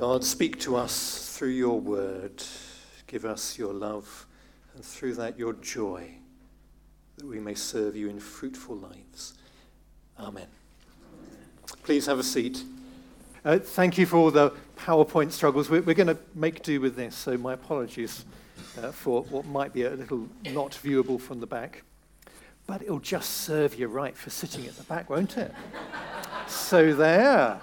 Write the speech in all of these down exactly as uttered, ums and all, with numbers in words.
God, speak to us through your word. Give us your love, and through that your joy, that we may serve you in fruitful lives. Amen. Please have a seat. Uh, thank you for all the PowerPoint struggles. We're, we're going to make do with this, so my apologies uh, for what might be a little not viewable from the back. But it'll just serve you right for sitting at the back, won't it? So there.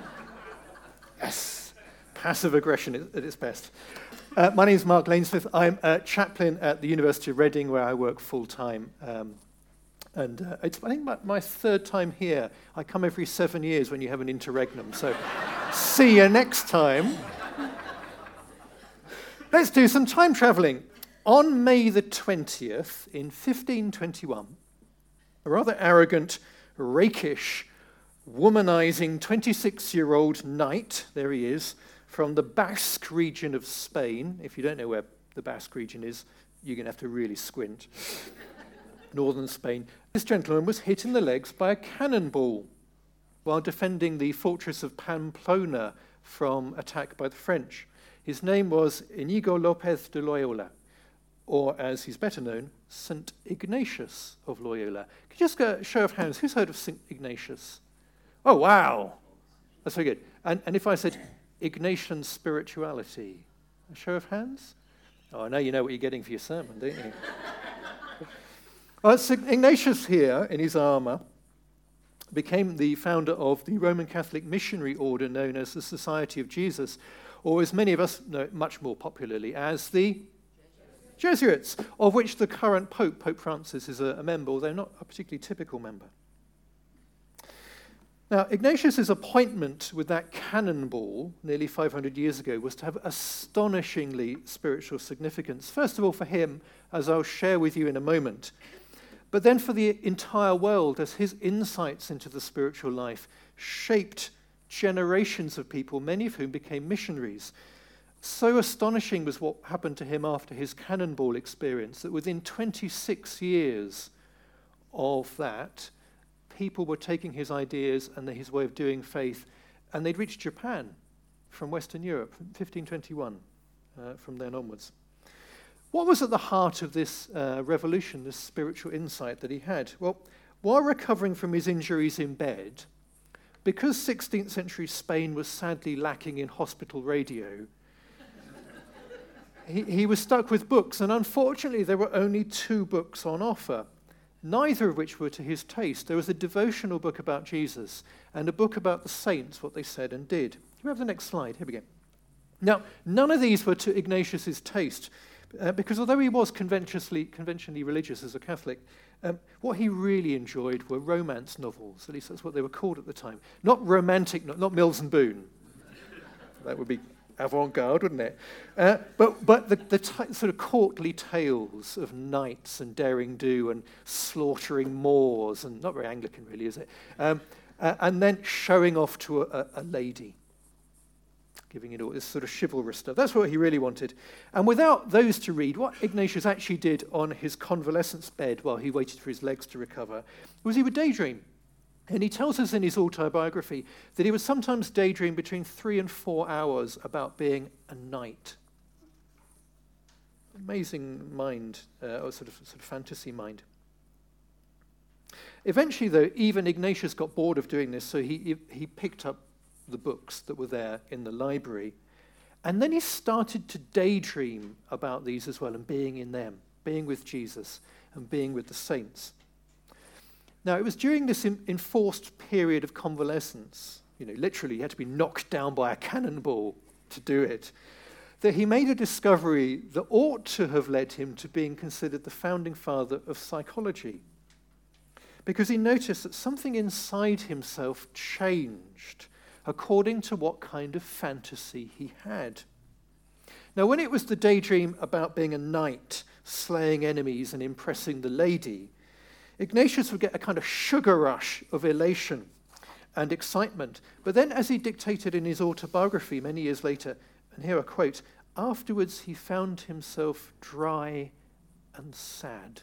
Yes. Passive aggression at its best. Uh, my name is Mark Lainsmith. I'm a chaplain at the University of Reading, where I work full-time. Um, and uh, it's, I think, my, my third time here. I come every seven years when you have an interregnum. So see you next time. Let's do some time traveling. On May the twentieth, in fifteen twenty-one, a rather arrogant, rakish, womanizing twenty-six-year-old knight, there he is, from the Basque region of Spain. If you don't know where the Basque region is, you're going to have to really squint. Northern Spain. This gentleman was hit in the legs by a cannonball while defending the fortress of Pamplona from attack by the French. His name was Inigo López de Loyola, or as he's better known, Saint Ignatius of Loyola. Could you just go, show of hands, who's heard of Saint Ignatius? Oh, wow. That's very good. And, and if I said Ignatian spirituality, a show of hands? Oh, I know you know what you're getting for your sermon, don't you? Well, Saint Ignatius here, in his armour, became the founder of the Roman Catholic missionary order known as the Society of Jesus, or as many of us know it much more popularly as the Jesuits, of which the current Pope, Pope Francis, is a, a member, although not a particularly typical member. Now, Ignatius's appointment with that cannonball nearly five hundred years ago was to have astonishingly spiritual significance. First of all, for him, as I'll share with you in a moment, but then for the entire world, as his insights into the spiritual life shaped generations of people, many of whom became missionaries. So astonishing was what happened to him after his cannonball experience that within twenty-six years of that, people were taking his ideas and his way of doing faith, and they'd reached Japan from Western Europe, fifteen twenty-one, uh, from then onwards. What was at the heart of this uh, revolution, this spiritual insight that he had? Well, while recovering from his injuries in bed, because sixteenth century Spain was sadly lacking in hospital radio, he, he was stuck with books, and unfortunately there were only two books on offer, neither of which were to his taste. There was a devotional book about Jesus and a book about the saints, what they said and did. Can we have the next slide? Here we go. Now, none of these were to Ignatius's taste, uh, because although he was conventionally, conventionally religious as a Catholic, um, what he really enjoyed were romance novels. At least that's what they were called at the time. Not romantic, not, not Mills and Boon. That would be avant-garde, wouldn't it? Uh, but but the, the t- sort of courtly tales of knights and daring-do and slaughtering Moors, and not very Anglican really, is it? Um, uh, and then showing off to a, a lady, giving it all this sort of chivalrous stuff. That's what he really wanted. And without those to read, what Ignatius actually did on his convalescence bed while he waited for his legs to recover was he would daydream. And he tells us in his autobiography that he would sometimes daydream between three and four hours about being a knight. Amazing mind, uh, or sort of, sort of fantasy mind. Eventually, though, even Ignatius got bored of doing this, so he, he picked up the books that were there in the library. And then he started to daydream about these as well, and being in them, being with Jesus, and being with the saints. Now, it was during this in, enforced period of convalescence, you know, literally he had to be knocked down by a cannonball to do it, that he made a discovery that ought to have led him to being considered the founding father of psychology. Because he noticed that something inside himself changed according to what kind of fantasy he had. Now, when it was the daydream about being a knight, slaying enemies and impressing the lady, Ignatius would get a kind of sugar rush of elation and excitement. But then, as he dictated in his autobiography many years later, and here I quote, afterwards he found himself dry and sad.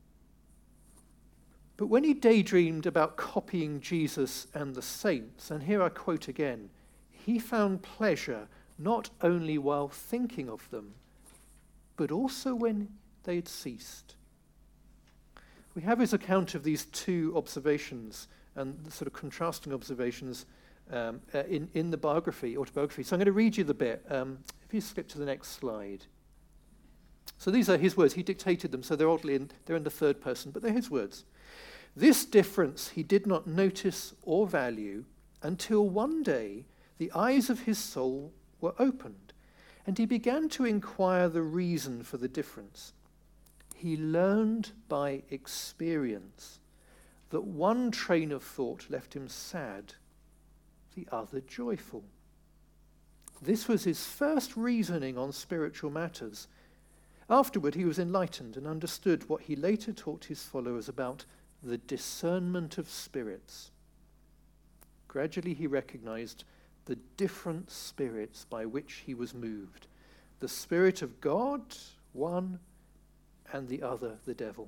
But when he daydreamed about copying Jesus and the saints, and here I quote again, he found pleasure not only while thinking of them, but also when they had ceased. We have his account of these two observations and the sort of contrasting observations um, uh, in, in the biography, autobiography. So I'm going to read you the bit. Um, if you skip to the next slide. So these are his words. He dictated them, so they're oddly in, they're in the third person, but they're his words. This difference he did not notice or value until one day the eyes of his soul were opened, and he began to inquire the reason for the difference. He learned by experience that one train of thought left him sad, the other joyful. This was his first reasoning on spiritual matters. Afterward, he was enlightened and understood what he later taught his followers about the discernment of spirits. Gradually, he recognized the different spirits by which he was moved. The Spirit of God, one, and the other, the devil.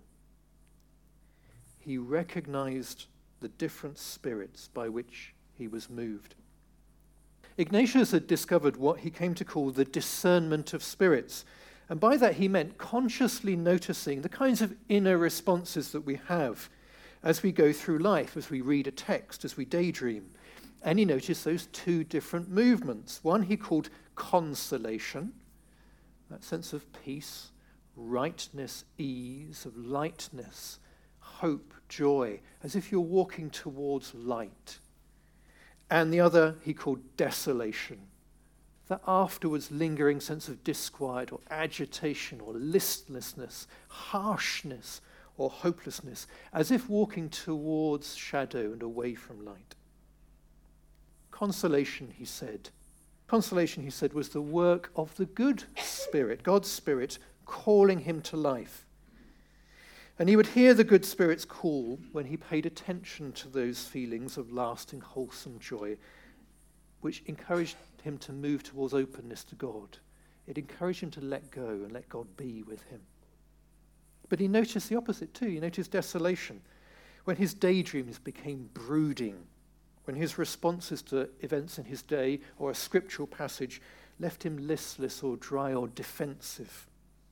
He recognized the different spirits by which he was moved. Ignatius had discovered what he came to call the discernment of spirits. And by that he meant consciously noticing the kinds of inner responses that we have as we go through life, as we read a text, as we daydream. And he noticed those two different movements. One he called consolation, that sense of peace, rightness, ease, of lightness, hope, joy, as if you're walking towards light. And the other he called desolation, that afterwards lingering sense of disquiet or agitation or listlessness, harshness or hopelessness, as if walking towards shadow and away from light. Consolation, he said. Consolation, he said, was the work of the good Spirit, God's Spirit, calling him to life. And he would hear the good Spirit's call when he paid attention to those feelings of lasting, wholesome joy, which encouraged him to move towards openness to God. It encouraged him to let go and let God be with him. But he noticed the opposite too. He noticed desolation. When his daydreams became brooding, when his responses to events in his day or a scriptural passage left him listless or dry or defensive,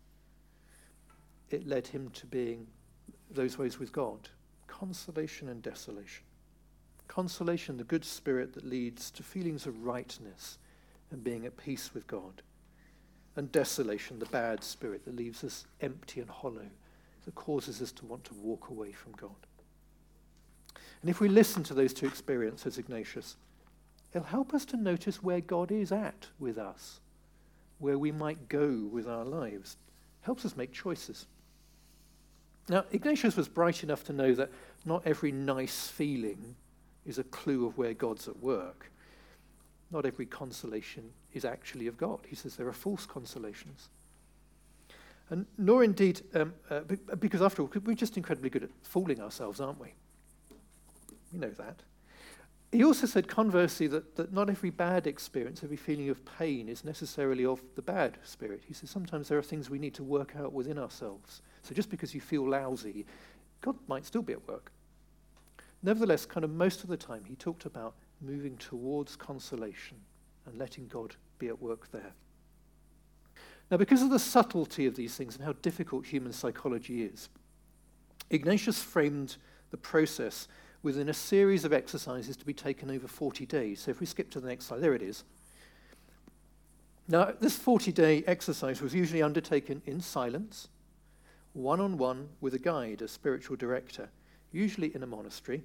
it led him to being those ways with God. Consolation and desolation. Consolation, the good spirit that leads to feelings of rightness and being at peace with God. And desolation, the bad spirit that leaves us empty and hollow, that causes us to want to walk away from God. And if we listen to those two experiences, Ignatius, it'll help us to notice where God is at with us, where we might go with our lives. Helps us make choices. Now, Ignatius was bright enough to know that not every nice feeling is a clue of where God's at work. Not every consolation is actually of God. He says there are false consolations. And nor indeed, um, uh, because after all, we're just incredibly good at fooling ourselves, aren't we? We know that. He also said, conversely, that, that not every bad experience, every feeling of pain is necessarily of the bad spirit. He says sometimes there are things we need to work out within ourselves. So just because you feel lousy, God might still be at work. Nevertheless, kind of most of the time, he talked about moving towards consolation and letting God be at work there. Now, because of the subtlety of these things and how difficult human psychology is, Ignatius framed the process within a series of exercises to be taken over forty days. So if we skip to the next slide, there it is. Now, this forty-day exercise was usually undertaken in silence, one-on-one with a guide, a spiritual director, usually in a monastery.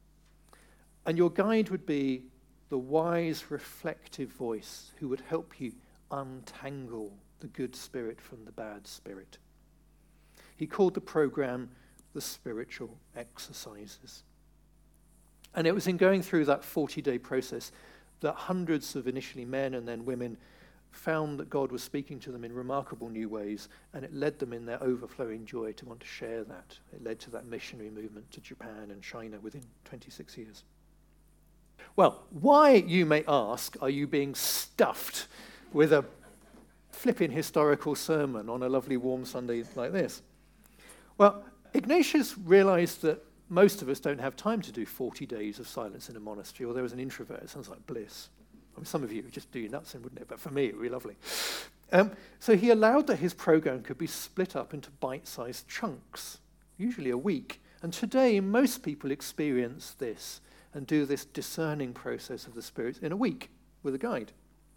And your guide would be the wise, reflective voice who would help you untangle the good spirit from the bad spirit. He called the program the spiritual exercises. And it was in going through that forty-day process that hundreds of initially men and then women found that God was speaking to them in remarkable new ways, and it led them in their overflowing joy to want to share that. It led to that missionary movement to Japan and China within twenty-six years. Well, why, you may ask, are you being stuffed with a flipping historical sermon on a lovely warm Sunday like this? Well, Ignatius realized that most of us don't have time to do forty days of silence in a monastery, or there was an introvert. It sounds like bliss. I mean, some of you would just do your nuts in, wouldn't it? But for me, it would be lovely. Um, so he allowed that his program could be split up into bite-sized chunks, usually a week. And today, most people experience this and do this discerning process of the Spirit in a week with a guide.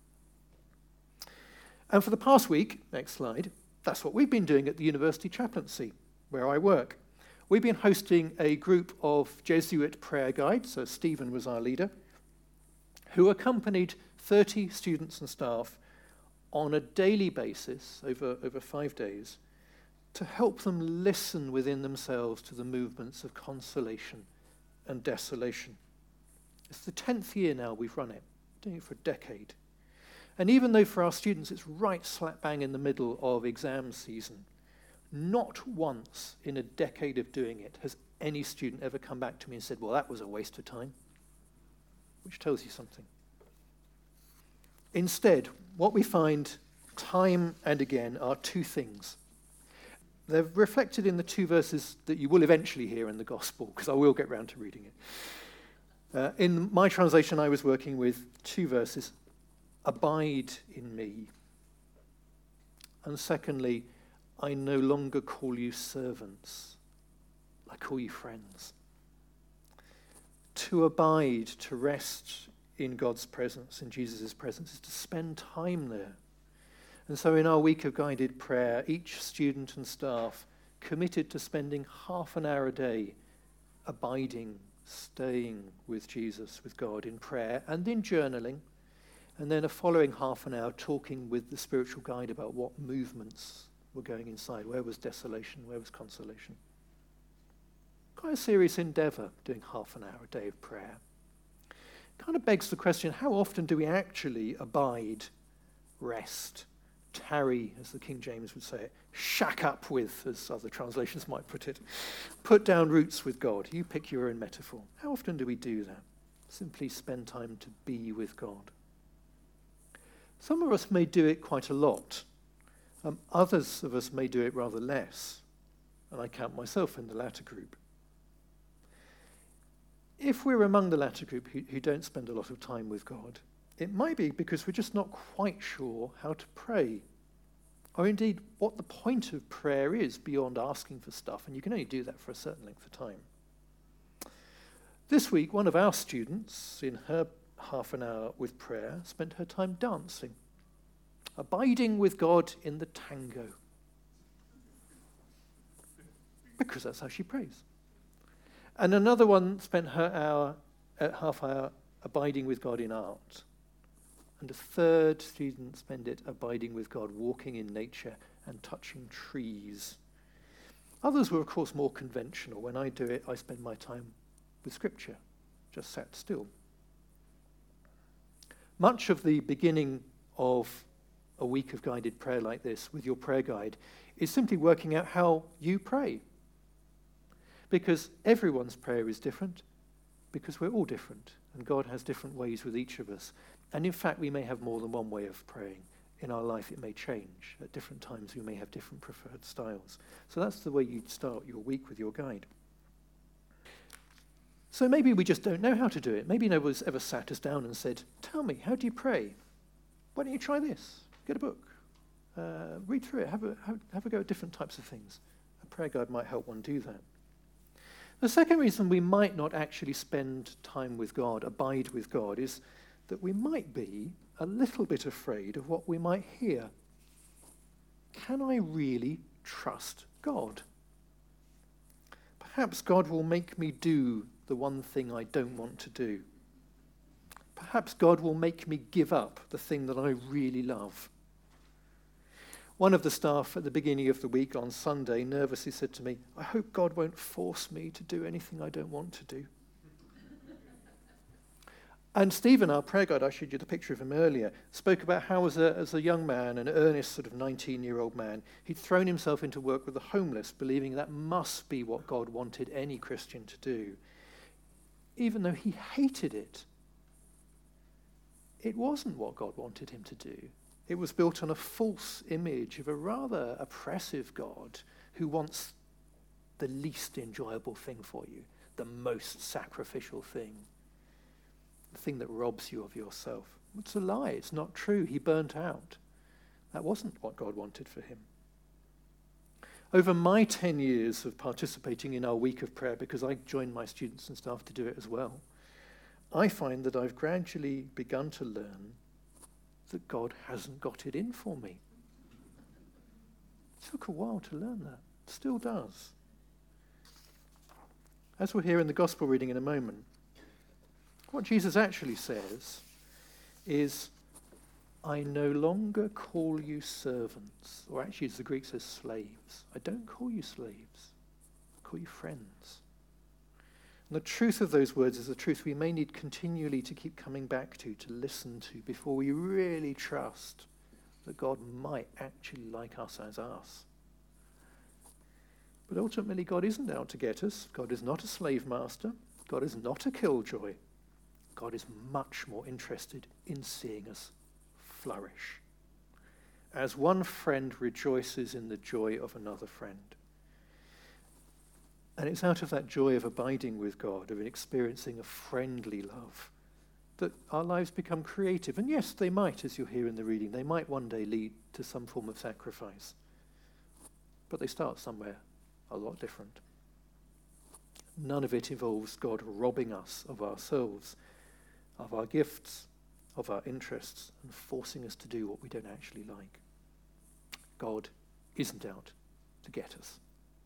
And for the past week, next slide, that's what we've been doing at the University Chaplaincy, where I work. We've been hosting a group of Jesuit prayer guides, so Stephen was our leader, who accompanied thirty students and staff on a daily basis over, over five days to help them listen within themselves to the movements of consolation and desolation. It's the tenth year now we've run it, doing it for a decade. And even though for our students it's right slap bang in the middle of exam season, not once in a decade of doing it has any student ever come back to me and said, well, that was a waste of time, which tells you something. Instead, what we find time and again are two things. They're reflected in the two verses that you will eventually hear in the Gospel, because I will get round to reading it. Uh, in my translation, I was working with two verses. Abide in me. And secondly, I no longer call you servants. I call you friends. To abide, to rest in God's presence, in Jesus' presence, is to spend time there. And so in our week of guided prayer, each student and staff committed to spending half an hour a day abiding, staying with Jesus, with God in prayer and in journaling, and then a following half an hour talking with the spiritual guide about what movements were going inside. Where was desolation? Where was consolation? Quite a serious endeavour, doing half an hour a day of prayer. Kind of begs the question, how often do we actually abide, rest, tarry, as the King James would say it, shack up with, as other translations might put it, put down roots with God? You pick your own metaphor. How often do we do that? Simply spend time to be with God. Some of us may do it quite a lot. Um, others of us may do it rather less. And I count myself in the latter group. If we're among the latter group who, who don't spend a lot of time with God, it might be because we're just not quite sure how to pray, or indeed what the point of prayer is beyond asking for stuff, and you can only do that for a certain length of time. This week, one of our students, in her half an hour with prayer, spent her time dancing, abiding with God in the tango, because that's how she prays. And another one spent her hour, uh, half hour abiding with God in art. And a third student spent it abiding with God, walking in nature and touching trees. Others were, of course, more conventional. When I do it, I spend my time with Scripture, just sat still. Much of the beginning of a week of guided prayer like this with your prayer guide is simply working out how you pray. Because everyone's prayer is different, because we're all different, and God has different ways with each of us. And in fact, we may have more than one way of praying. In our life, it may change. At different times, we may have different preferred styles. So that's the way you'd start your week with your guide. So maybe we just don't know how to do it. Maybe no one's ever sat us down and said, tell me, how do you pray? Why don't you try this? Get a book. Uh, read through it. Have a, have, have a go at different types of things. A prayer guide might help one do that. The second reason we might not actually spend time with God, abide with God, is that we might be a little bit afraid of what we might hear. Can I really trust God? Perhaps God will make me do the one thing I don't want to do. Perhaps God will make me give up the thing that I really love. One of the staff at the beginning of the week on Sunday nervously said to me, I hope God won't force me to do anything I don't want to do. And Stephen, our prayer guide, I showed you the picture of him earlier, spoke about how as a, as a young man, an earnest sort of nineteen-year-old man, he'd thrown himself into work with the homeless, believing that must be what God wanted any Christian to do. Even though he hated it, it wasn't what God wanted him to do. It was built on a false image of a rather oppressive God who wants the least enjoyable thing for you, the most sacrificial thing, the thing that robs you of yourself. It's a lie. It's not true. He burnt out. That wasn't what God wanted for him. Over my ten years of participating in our week of prayer, because I joined my students and staff to do it as well, I find that I've gradually begun to learn that God hasn't got it in for me. It took a while to learn that. Still does. As we'll hear in the gospel reading in a moment, what Jesus actually says is, I no longer call you servants, or actually as the Greek says, slaves. I don't call you slaves. I call you friends. And the truth of those words is the truth we may need continually to keep coming back to, to listen to, before we really trust that God might actually like us as us. But ultimately, God isn't out to get us. God is not a slave master. God is not a killjoy. God is much more interested in seeing us flourish, as one friend rejoices in the joy of another friend. And it's out of that joy of abiding with God, of experiencing a friendly love, that our lives become creative. And yes, they might, as you'll hear in the reading, they might one day lead to some form of sacrifice. But they start somewhere a lot different. None of it involves God robbing us of ourselves, of our gifts, of our interests, and forcing us to do what we don't actually like. God isn't out to get us.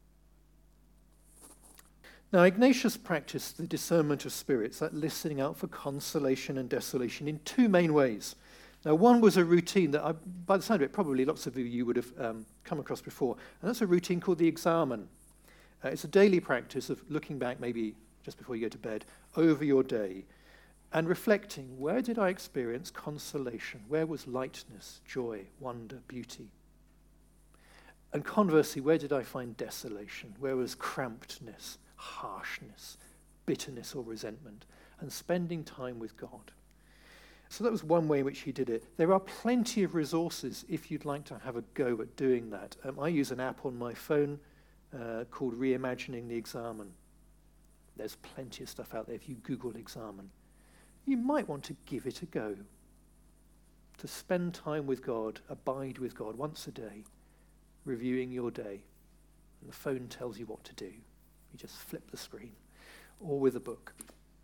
Now, Ignatius practiced the discernment of spirits, that listening out for consolation and desolation, in two main ways. Now, one was a routine that, I, by the sound of it, probably lots of you would have um, come across before, and that's a routine called the examen. Uh, it's a daily practice of looking back, maybe just before you go to bed, over your day, and reflecting, where did I experience consolation? Where was lightness, joy, wonder, beauty? And conversely, where did I find desolation? Where was crampedness, harshness, bitterness or resentment? And spending time with God. So that was one way in which he did it. There are plenty of resources if you'd like to have a go at doing that. Um, I use an app on my phone uh, called Reimagining the Examen. There's plenty of stuff out there if you Google examen. You might want to give it a go. To spend time with God, abide with God once a day, reviewing your day. And the phone tells you what to do. You just flip the screen, or with a book.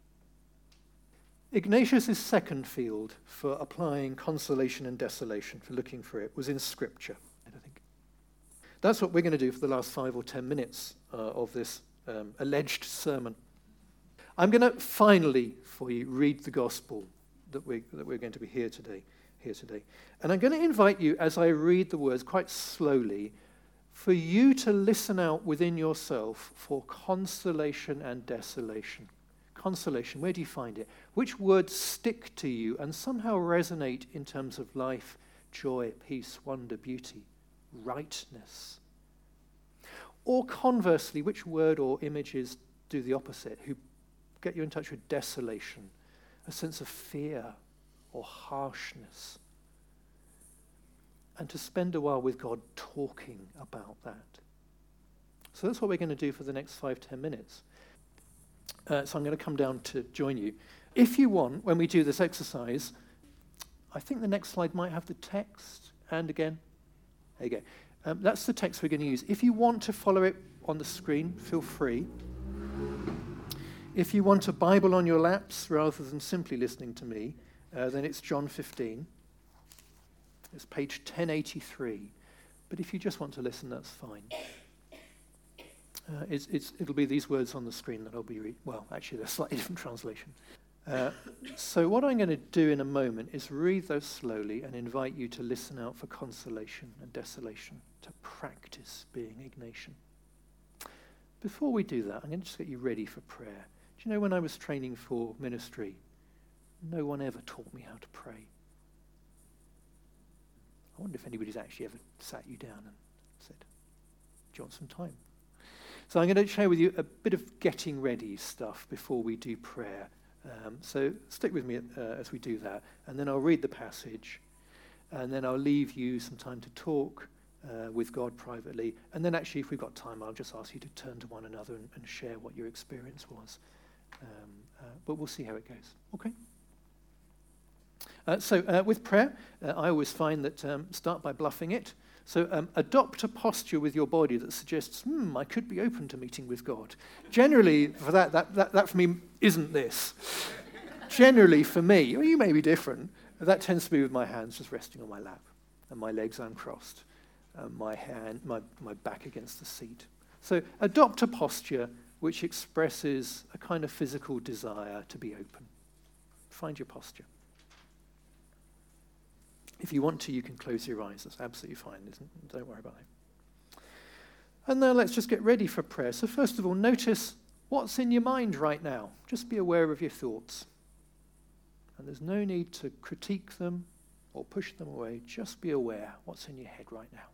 Ignatius' second field for applying consolation and desolation, for looking for it, was in Scripture, I think. That's what we're going to do for the last five or ten minutes uh, of this um, alleged sermon. I'm going to finally, for you, read the gospel that we're, that we're going to be here today, here today. And I'm going to invite you, as I read the words quite slowly, for you to listen out within yourself for consolation and desolation. Consolation, where do you find it? Which words stick to you and somehow resonate in terms of life, joy, peace, wonder, beauty, rightness? Or conversely, which word or images do the opposite, who get you in touch with desolation, a sense of fear or harshness? And to spend a while with God talking about that. So that's what we're going to do for the next five, ten minutes. Uh, so I'm going to come down to join you. If you want, when we do this exercise, I think the next slide might have the text. And again, there you go. Um, that's the text we're going to use. If you want to follow it on the screen, feel free. If you want a Bible on your laps rather than simply listening to me, uh, then it's John fifteen. It's page ten eighty-three. But if you just want to listen, that's fine. Uh, it's, it's, it'll be these words on the screen that I'll be reading. Well, actually, they're slightly different translation. Uh, so what I'm going to do in a moment is read those slowly and invite you to listen out for consolation and desolation, to practice being Ignatian. Before we do that, I'm going to just get you ready for prayer. Do you know, when I was training for ministry, no one ever taught me how to pray. I wonder if anybody's actually ever sat you down and said, do you want some time? So I'm going to share with you a bit of getting ready stuff before we do prayer. Um, so stick with me uh, as we do that. And then I'll read the passage. And then I'll leave you some time to talk uh, with God privately. And then actually, if we've got time, I'll just ask you to turn to one another and, and share what your experience was. Um, uh, but we'll see how it goes. Okay? Uh, so uh, with prayer, uh, I always find that um, start by bluffing it. So um, adopt a posture with your body that suggests, hmm, I could be open to meeting with God. Generally, for that, that, that, that for me isn't this. Generally, for me, well, you may be different, that tends to be with my hands just resting on my lap and my legs uncrossed, and my hand, my, my back against the seat. So adopt a posture which expresses a kind of physical desire to be open. Find your posture. If you want to, you can close your eyes. That's absolutely fine, isn't it? Don't worry about it. And now let's just get ready for prayer. So first of all, notice what's in your mind right now. Just be aware of your thoughts. And there's no need to critique them or push them away. Just be aware what's in your head right now.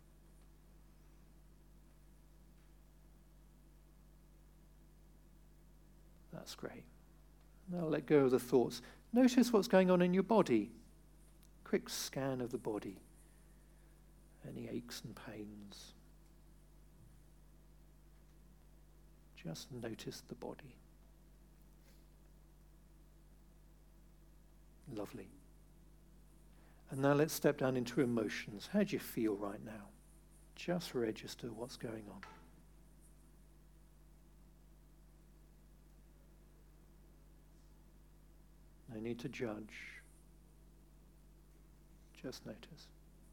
That's great. Now let go of the thoughts. Notice what's going on in your body. Quick scan of the body. Any aches and pains. Just notice the body. Lovely. And now let's step down into emotions. How do you feel right now? Just register what's going on. No need to judge. Just notice.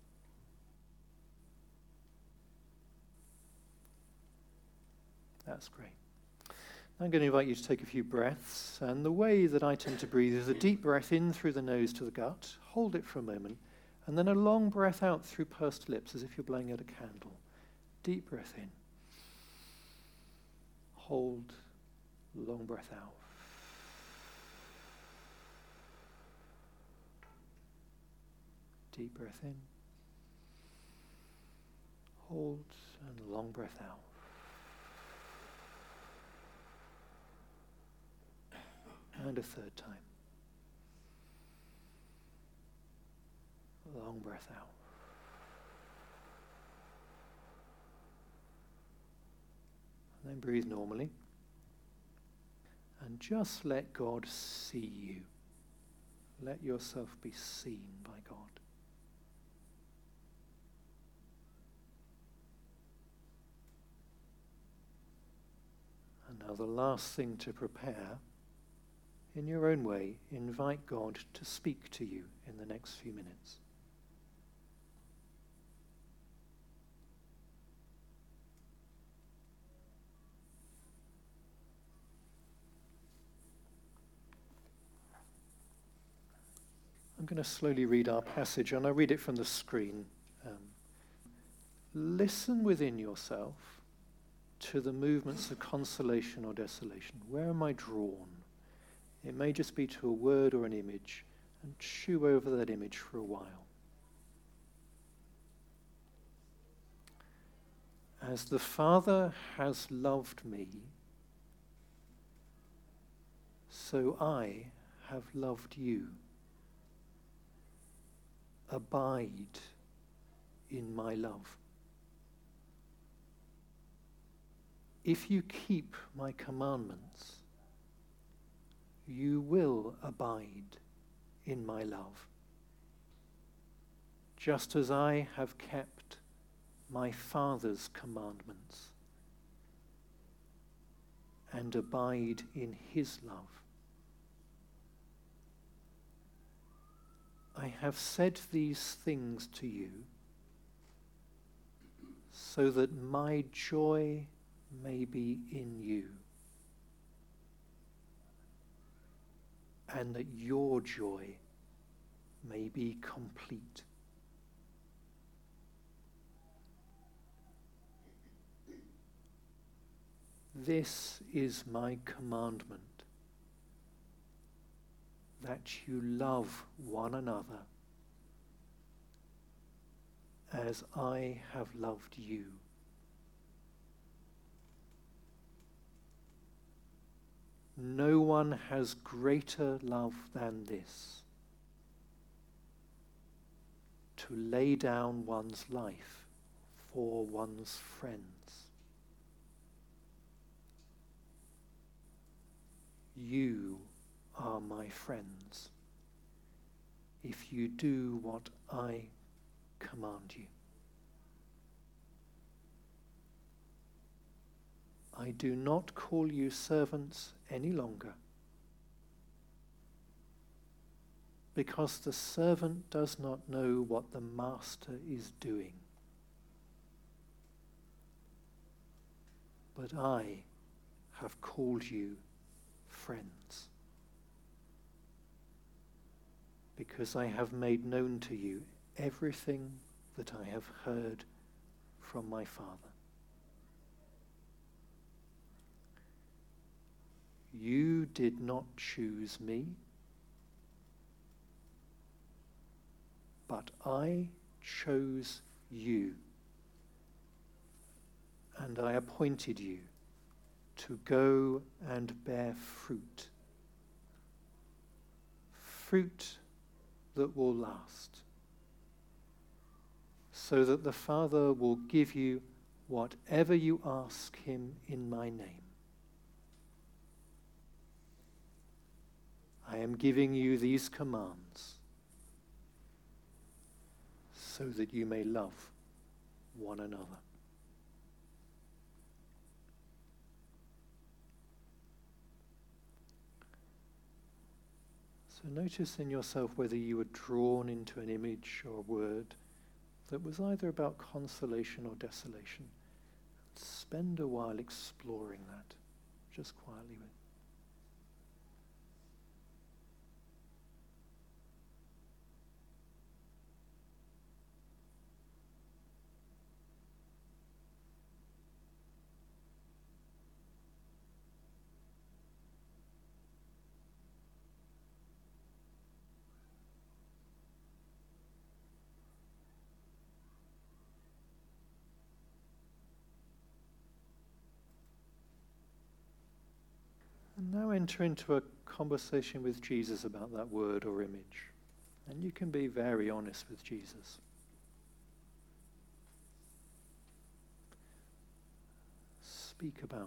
That's great. I'm going to invite you to take a few breaths, and the way that I tend to breathe is a deep breath in through the nose to the gut, hold it for a moment, and then a long breath out through pursed lips as if you're blowing out a candle. Deep breath in. Hold, long breath out. Deep breath in. Hold, and long breath out. And a third time. Long breath out. And then breathe normally. And just let God see you. Let yourself be seen by God. And now the last thing to prepare, in your own way, invite God to speak to you in the next few minutes. I'm going to slowly read our passage, and I read it from the screen. Um, listen within yourself to the movements of consolation or desolation. Where am I drawn? It may just be to a word or an image, and chew over that image for a while. As the Father has loved me, so I have loved you. Abide in my love. If you keep my commandments, you will abide in my love, just as I have kept my Father's commandments and abide in his love. I have said these things to you so that my joy may be in you, and that your joy may be complete. This is my commandment, that you love one another as I have loved you. No one has greater love than this, to lay down one's life for one's friends. You are my friends if you do what I command you. I do not call you servants any longer, because the servant does not know what the master is doing. But I have called you friends, because I have made known to you everything that I have heard from my Father. You did not choose me, but I chose you, and I appointed you to go and bear fruit, fruit that will last, so that the Father will give you whatever you ask him in my name. I am giving you these commands so that you may love one another. So notice in yourself whether you were drawn into an image or a word that was either about consolation or desolation. Spend a while exploring that, just quietly with. And now enter into a conversation with Jesus about that word or image. And you can be very honest with Jesus. Speak about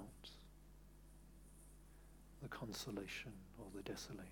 the consolation or the desolation.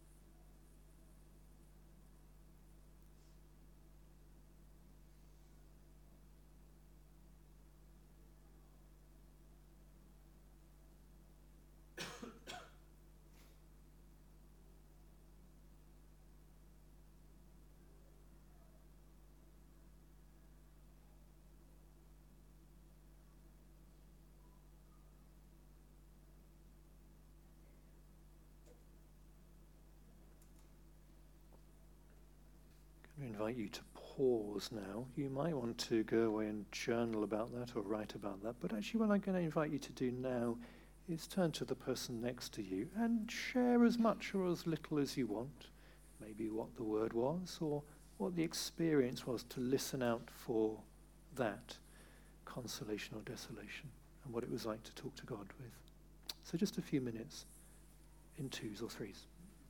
I invite you to pause now. You might want to go away and journal about that or write about that, but actually what I'm going to invite you to do now is turn to the person next to you and share as much or as little as you want, maybe what the word was or what the experience was to listen out for that consolation or desolation and what it was like to talk to God with. So just a few minutes in twos or threes.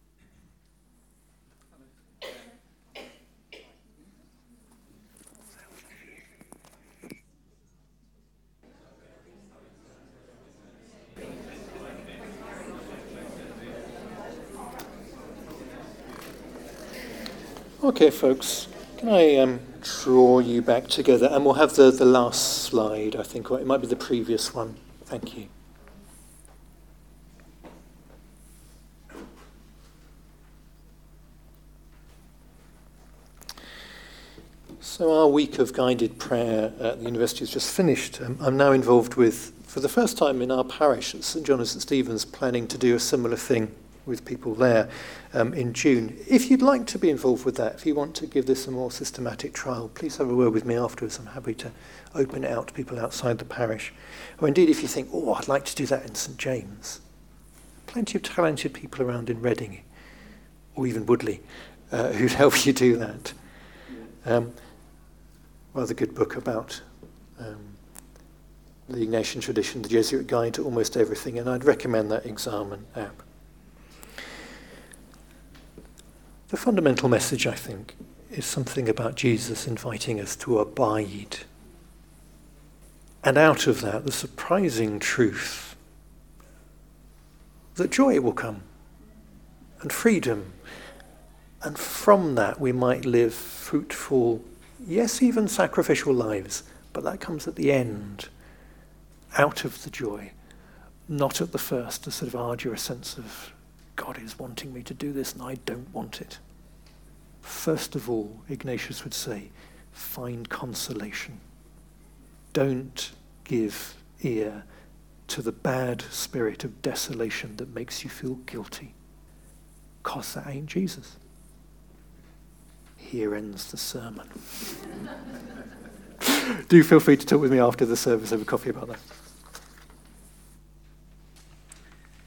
Okay, folks, can I um, draw you back together? And we'll have the, the last slide, I think, or it might be the previous one. Thank you. So our week of guided prayer at the university has just finished. Um, I'm now involved with, for the first time in our parish at St John and St Stephen's, planning to do a similar thing with people there um, in June. If you'd like to be involved with that, if you want to give this a more systematic trial, please have a word with me afterwards. I'm happy to open it out to people outside the parish. Or indeed, if you think, oh, I'd like to do that in St James. Plenty of talented people around in Reading, or even Woodley, uh, who'd help you do that. Um, rather good book about um, the Ignatian tradition, the Jesuit Guide to Almost Everything, and I'd recommend that Examen app. The fundamental message, I think, is something about Jesus inviting us to abide. And out of that, the surprising truth that joy will come, and freedom, And from that, we might live fruitful, yes, even sacrificial lives, but that comes at the end, out of the joy, not at the first, a sort of arduous sense of God is wanting me to do this and I don't want it. First of all, Ignatius would say, find consolation. Don't give ear to the bad spirit of desolation that makes you feel guilty, because that ain't Jesus. Here ends the sermon. Do feel free to talk with me after the service over coffee about that.